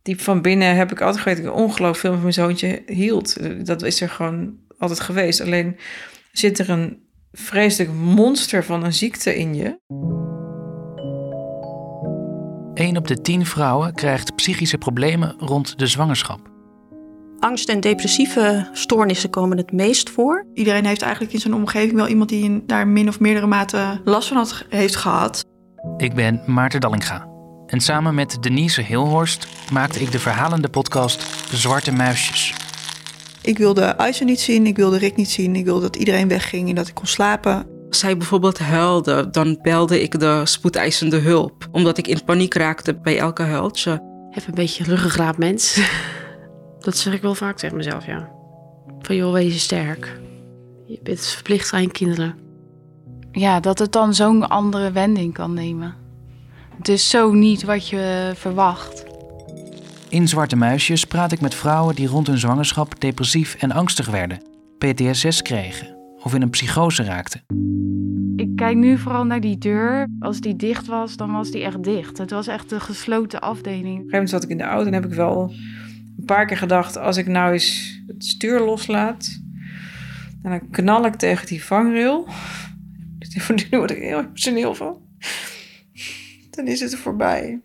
Diep van binnen heb ik altijd geweten dat ik ongelooflijk veel van mijn zoontje hield. Dat is er gewoon altijd geweest. Alleen zit er een vreselijk monster van een ziekte in je. 1 op de 10 vrouwen krijgt psychische problemen rond de zwangerschap. Angst- en depressieve stoornissen komen het meest voor. Iedereen heeft eigenlijk in zijn omgeving wel iemand die daar min of meerdere mate last van heeft gehad. Ik ben Maarten Dallinga. En samen met Denise Hilhorst maakte ik de verhalende podcast Zwarte Muisjes. Ik wilde Ayse niet zien, ik wilde Rick niet zien. Ik wilde dat iedereen wegging en dat ik kon slapen. Als hij bijvoorbeeld huilde, dan belde ik de spoedeisende hulp. Omdat ik in paniek raakte bij elke huiltje. Ik heb een beetje ruggengraat mens. Dat zeg ik wel vaak tegen mezelf, ja. Van joh, wees sterk. Je bent verplicht aan je kinderen. Ja, dat het dan zo'n andere wending kan nemen. Het is zo niet wat je verwacht. In Zwarte Muisjes praat ik met vrouwen die rond hun zwangerschap depressief en angstig werden, PTSS kregen of in een psychose raakten. Ik kijk nu vooral naar die deur. Als die dicht was, dan was die echt dicht. Het was echt een gesloten afdeling. Op een gegeven moment zat ik in de auto en heb ik wel een paar keer gedacht, als ik nou eens het stuur loslaat, dan knal ik tegen die vangrail. Daar word ik heel emotioneel van. Dan is het voorbij.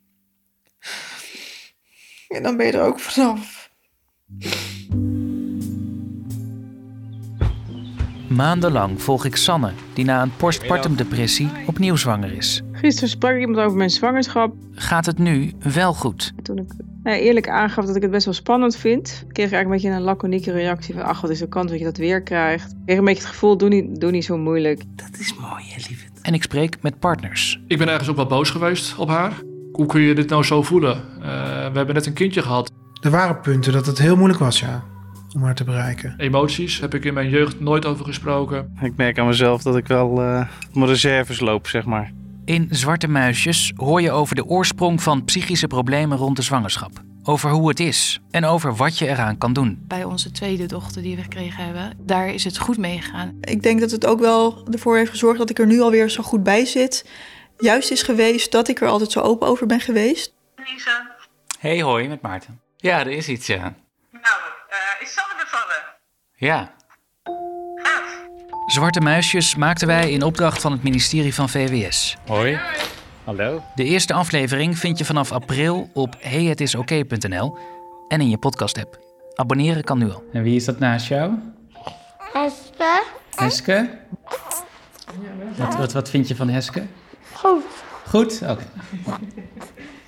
En dan ben je er ook vanaf. Maandenlang volg ik Sanne, die na een postpartum depressie opnieuw zwanger is. Gisteren sprak ik iemand over mijn zwangerschap. Gaat het nu wel goed? Toen ik eerlijk aangaf dat ik het best wel spannend vind, kreeg ik eigenlijk een beetje een laconieke reactie van, ach, wat is de kans dat je dat weer krijgt. Ik kreeg een beetje het gevoel, doe niet zo moeilijk. Dat is mooi, hè, lieverd. En ik spreek met partners. Ik ben ergens ook wel boos geweest op haar. Hoe kun je dit nou zo voelen? We hebben net een kindje gehad. Er waren punten dat het heel moeilijk was, ja, om haar te bereiken. Emoties heb ik in mijn jeugd nooit over gesproken. Ik merk aan mezelf dat ik wel mijn reserves loop, zeg maar. In Zwarte Muisjes hoor je over de oorsprong van psychische problemen rond de zwangerschap. Over hoe het is en over wat je eraan kan doen. Bij onze tweede dochter die we gekregen hebben, daar is het goed mee gegaan. Ik denk dat het ook wel ervoor heeft gezorgd dat ik er nu alweer zo goed bij zit. Juist is geweest dat ik er altijd zo open over ben geweest. Lisa. Hey, hoi, met Maarten. Ja, er is iets, ja. Nou, is Sanne bevallen? Ja. Gaaf. Zwarte Muisjes maakten wij in opdracht van het ministerie van VWS. Hoi. Hallo. De eerste aflevering vind je vanaf april op heyhetisoké.nl en in je podcast-app. Abonneren kan nu al. En wie is dat naast jou? Heske. Heske? Wat vind je van Heske? Goed. Goed? Oké.